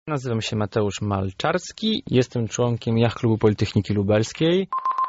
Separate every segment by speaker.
Speaker 1: Nazywam się Mateusz Malczarski, jestem członkiem Yacht Klubu Politechniki Lubelskiej.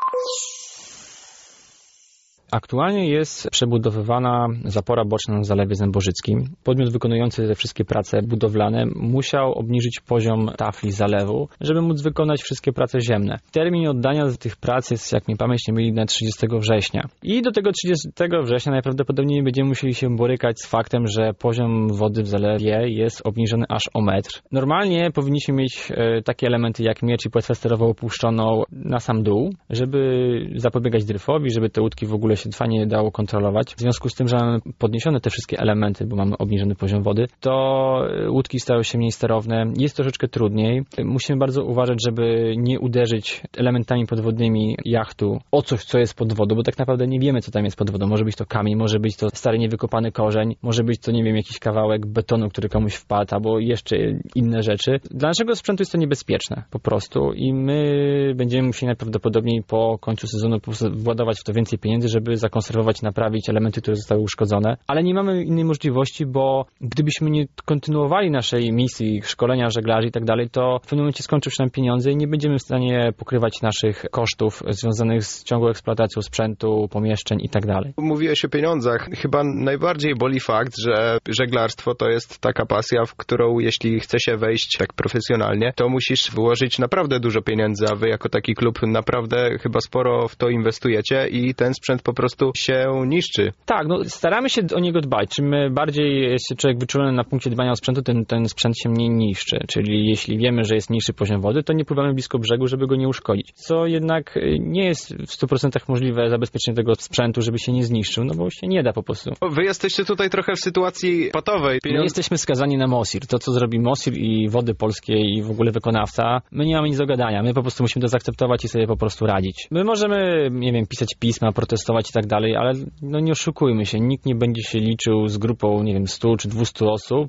Speaker 1: Aktualnie jest przebudowywana zapora boczna na Zalewie Zębożyckim. Podmiot wykonujący te wszystkie prace budowlane musiał obniżyć poziom tafli zalewu, żeby móc wykonać wszystkie prace ziemne. Termin oddania tych prac jest, jak mnie pamięć nie myli, na 30 września. I do tego 30 września najprawdopodobniej będziemy musieli się borykać z faktem, że poziom wody w zalewie jest obniżony aż o metr. Normalnie powinniśmy mieć takie elementy jak miecz i płetwę sterową opuszczoną na sam dół, żeby zapobiegać dryfowi, żeby te łódki w ogóle się fajnie dało kontrolować. W związku z tym, że mamy podniesione te wszystkie elementy, bo mamy obniżony poziom wody, to łódki stają się mniej sterowne. Jest troszeczkę trudniej. Musimy bardzo uważać, żeby nie uderzyć elementami podwodnymi jachtu o coś, co jest pod wodą, bo tak naprawdę nie wiemy, co tam jest pod wodą. Może być to kamień, może być to stary, niewykopany korzeń, może być to, nie wiem, jakiś kawałek betonu, który komuś wpadł, albo jeszcze inne rzeczy. Dla naszego sprzętu jest to niebezpieczne po prostu i my będziemy musieli najprawdopodobniej po końcu sezonu władować w to więcej pieniędzy, żeby zakonserwować, naprawić elementy, które zostały uszkodzone, ale nie mamy innej możliwości, bo gdybyśmy nie kontynuowali naszej misji, szkolenia żeglarzy i tak dalej, to w pewnym momencie skończą się nam pieniądze i nie będziemy w stanie pokrywać naszych kosztów związanych z ciągłą eksploatacją sprzętu, pomieszczeń i tak dalej.
Speaker 2: Mówiłeś o pieniądzach. Chyba najbardziej boli fakt, że żeglarstwo to jest taka pasja, w którą jeśli chce się wejść tak profesjonalnie, to musisz włożyć naprawdę dużo pieniędzy, a wy jako taki klub naprawdę chyba sporo w to inwestujecie i ten sprzęt po prostu się niszczy.
Speaker 1: Tak, no staramy się o niego dbać. Czym bardziej jest człowiek wyczulony na punkcie dbania o sprzętu, ten sprzęt się mniej niszczy. Czyli jeśli wiemy, że jest niższy poziom wody, to nie pływamy blisko brzegu, żeby go nie uszkodzić. Co jednak nie jest w 100% możliwe zabezpieczenie tego sprzętu, żeby się nie zniszczył, no bo się nie da po prostu.
Speaker 2: Wy jesteście tutaj trochę w sytuacji patowej.
Speaker 1: My jesteśmy skazani na MOSIR. To, co zrobi MOSIR i Wody Polskie i w ogóle wykonawca, my nie mamy nic do gadania. My po prostu musimy to zaakceptować i sobie po prostu radzić. My możemy, nie wiem, pisać pisma, protestować i tak dalej, ale no nie oszukujmy się, nikt nie będzie się liczył z grupą, nie wiem, 100 czy 200 osób,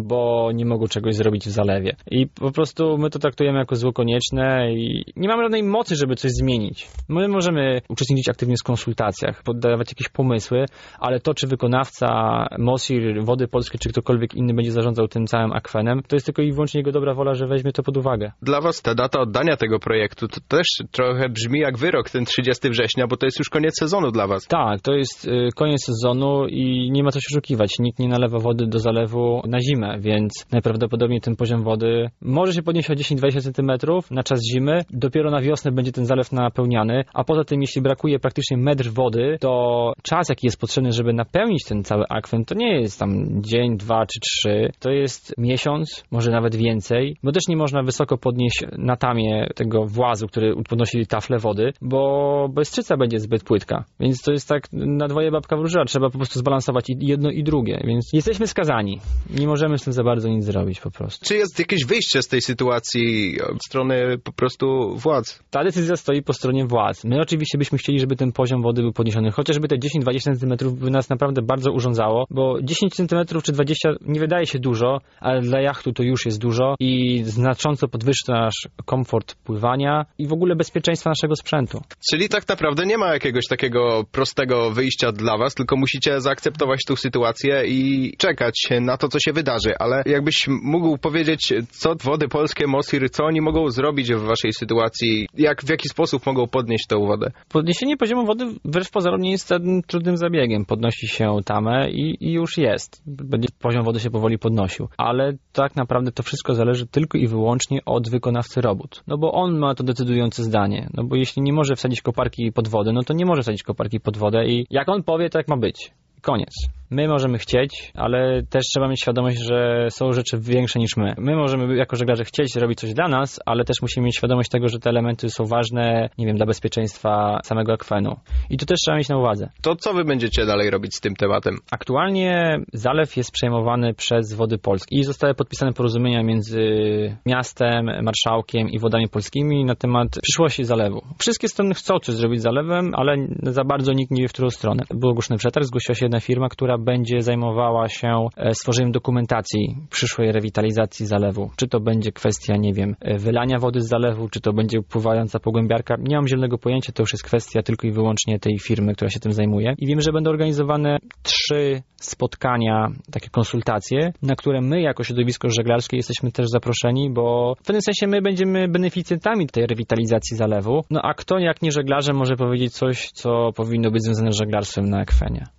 Speaker 1: bo nie mogą czegoś zrobić w zalewie. I po prostu my to traktujemy jako zło konieczne i nie mamy żadnej mocy, żeby coś zmienić. My możemy uczestniczyć aktywnie w konsultacjach, poddawać jakieś pomysły, ale to, czy wykonawca, MOSIR, Wody Polskie, czy ktokolwiek inny będzie zarządzał tym całym akwenem, to jest tylko i wyłącznie jego dobra wola, że weźmie to pod uwagę.
Speaker 2: Dla was ta data oddania tego projektu to też trochę brzmi jak wyrok, ten 30 września, bo to jest już koniec sezonu dla was.
Speaker 1: Tak, to jest koniec sezonu i nie ma co się oszukiwać. Nikt nie nalewa wody do zalewu na zimę, więc najprawdopodobniej ten poziom wody może się podnieść o 10-20 cm na czas zimy. Dopiero na wiosnę będzie ten zalew napełniany, a poza tym, jeśli brakuje praktycznie metr wody, to czas, jaki jest potrzebny, żeby napełnić ten cały akwen, to nie jest tam dzień, 2 czy 3, to jest miesiąc, może nawet więcej, bo też nie można wysoko podnieść na tamie tego włazu, który podnosi taflę wody, bo bystrzyca będzie zbyt płytka, więc to jest tak na dwoje babka wróżyła, trzeba po prostu zbalansować i jedno i drugie, więc jesteśmy skazani. Nie możemy z tym za bardzo nic zrobić po prostu.
Speaker 2: Czy jest jakieś wyjście z tej sytuacji od strony po prostu władz?
Speaker 1: Ta decyzja stoi po stronie władz. My oczywiście byśmy chcieli, żeby ten poziom wody był podniesiony, chociażby te 10-20 cm by nas naprawdę bardzo urządzało, bo 10 cm czy 20 nie wydaje się dużo, ale dla jachtu to już jest dużo i znacząco podwyższa nasz komfort pływania i w ogóle bezpieczeństwa naszego sprzętu.
Speaker 2: Czyli tak naprawdę nie ma jakiegoś takiego prostego wyjścia dla was, tylko musicie zaakceptować tą sytuację i czekać na to, co się wydarzy. Ale jakbyś mógł powiedzieć, co Wody Polskie, MOSIR, co oni mogą zrobić w waszej sytuacji? W jaki sposób mogą podnieść tę wodę?
Speaker 1: Podniesienie poziomu wody wbrew pozorom nie jest żadnym trudnym zabiegiem. Podnosi się tamę i już jest. Będzie poziom wody się powoli podnosił. Ale tak naprawdę to wszystko zależy tylko i wyłącznie od wykonawcy robót. No bo on ma to decydujące zdanie. No bo jeśli nie może wsadzić koparki pod wodę, no to nie może wsadzić koparki pod wodę i jak on powie, tak ma być. Koniec. My możemy chcieć, ale też trzeba mieć świadomość, że są rzeczy większe niż my. My możemy jako żeglarze chcieć robić coś dla nas, ale też musimy mieć świadomość tego, że te elementy są ważne, nie wiem, dla bezpieczeństwa samego akwenu. I to też trzeba mieć na uwadze.
Speaker 2: To co wy będziecie dalej robić z tym tematem?
Speaker 1: Aktualnie zalew jest przejmowany przez Wody Polskie i zostały podpisane porozumienia między miastem, marszałkiem i Wodami Polskimi na temat przyszłości zalewu. Wszystkie strony chcą coś zrobić z zalewem, ale za bardzo nikt nie wie, w którą stronę. Był ogłoszony przetarg, zgłosiła się jedna firma, która będzie zajmowała się stworzeniem dokumentacji przyszłej rewitalizacji zalewu. Czy to będzie kwestia, nie wiem, wylania wody z zalewu, czy to będzie pływająca pogłębiarka. Nie mam zielonego pojęcia, to już jest kwestia tylko i wyłącznie tej firmy, która się tym zajmuje. I wiem, że będą organizowane 3 spotkania, takie konsultacje, na które my jako środowisko żeglarskie jesteśmy też zaproszeni, bo w pewnym sensie my będziemy beneficjentami tej rewitalizacji zalewu. No a kto jak nie żeglarze może powiedzieć coś, co powinno być związane z żeglarstwem na akwenie?